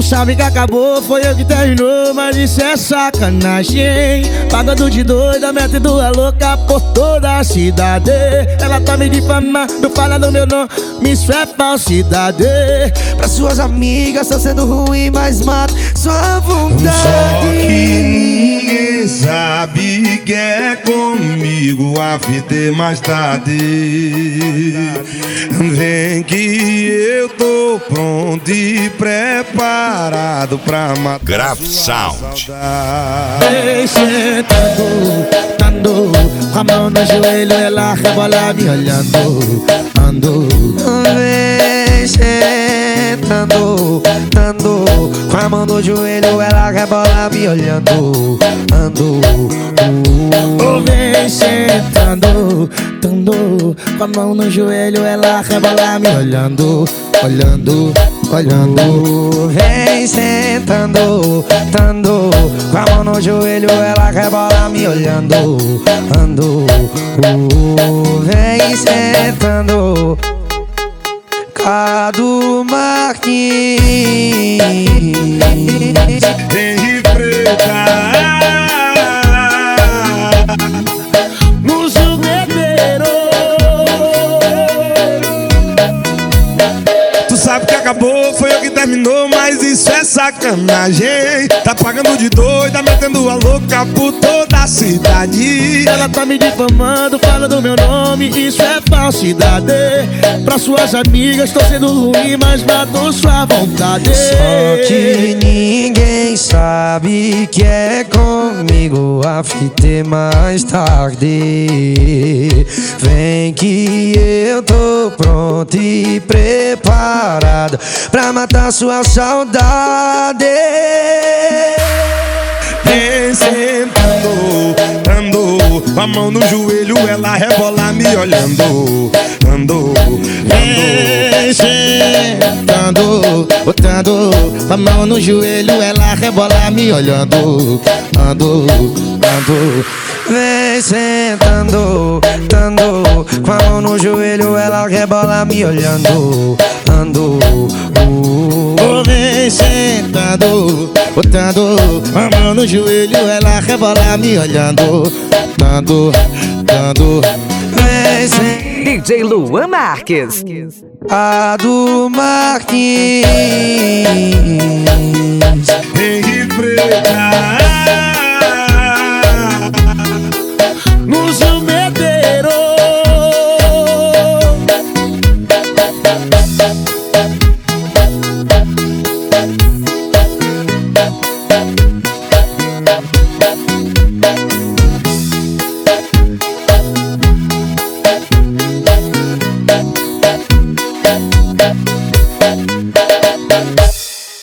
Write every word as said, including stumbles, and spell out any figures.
sabe que acabou, foi eu que terminou, mas isso é sacanagem. Pagando de doida, metendo a louca por toda a cidade. Ela tá me difamando, falando meu nome, isso é falsidade. Pra suas amigas tá sendo ruim, mas mata sua vontade. Só que ninguém sabe que é comigo, a fita é mais tarde. Vem que eu tô pronto e preparado pra matar. Grave Sound. Vem sentando, dando, com a mão no joelho, ela rebola me olhando, ando. Vem sentando, dando, com a mão no joelho, ela rebola me olhando, ando. Oh, vem sentando, dando, com a mão no joelho, ela rebola me olhando, olhando, olhando. Vem sentando, dando, com a mão no joelho, ela rebola me olhando, ando. Vem sentando, Cadu Marquinhos. Vem preta No jugueteiro. Tu sabe que acabou, foi eu que terminou, mas isso é sacanagem. Tá pagando de doida, metendo a louca por toda a cidade. Ela tá me difamando, falando meu nome, isso é falsidade. Pra suas amigas tô sendo ruim, mas matou sua vontade. Só que ninguém sabe que é comigo, a fita é mais tarde. Vem que eu tô pronto e preparado pra matar sua saudade. Vem sentando, andou, com a mão no joelho, ela rebola me olhando, andou, andou. Vem sentando, botando a mão no joelho, ela rebola me olhando, ando, ando. Vem sentando, dando, com a mão no joelho, ela rebola me olhando, ando. Oh, vem sentando, botando a mão no joelho, ela rebola me olhando, dando, dando. Vem sentando, D J Luan Marques. Cadu Marquinhos. Vem preta No jugueteiro.